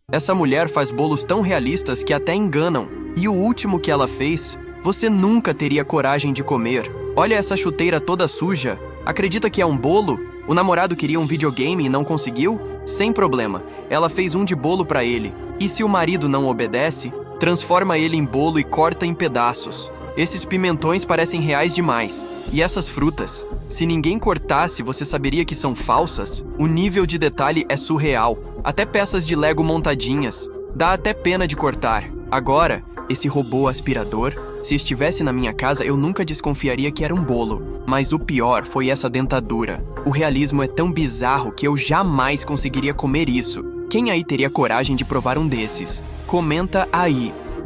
Essa mulher faz bolos tão realistas que até enganam. E o último que ela fez, você nunca teria coragem de comer. Olha essa chuteira toda suja. Acredita que é um bolo? O namorado queria um videogame e não conseguiu? Sem problema, ela fez um de bolo pra ele. E se o marido não obedece, transforma ele em bolo e corta em pedaços. Esses pimentões parecem reais demais. E essas frutas? Se ninguém cortasse, você saberia que são falsas? O nível de detalhe é surreal. Até peças de Lego montadinhas. Dá até pena de cortar. Agora, esse robô aspirador, se estivesse na minha casa, eu nunca desconfiaria que era um bolo. Mas o pior foi essa dentadura. O realismo é tão bizarro que eu jamais conseguiria comer isso. Quem aí teria coragem de provar um desses? Comenta aí.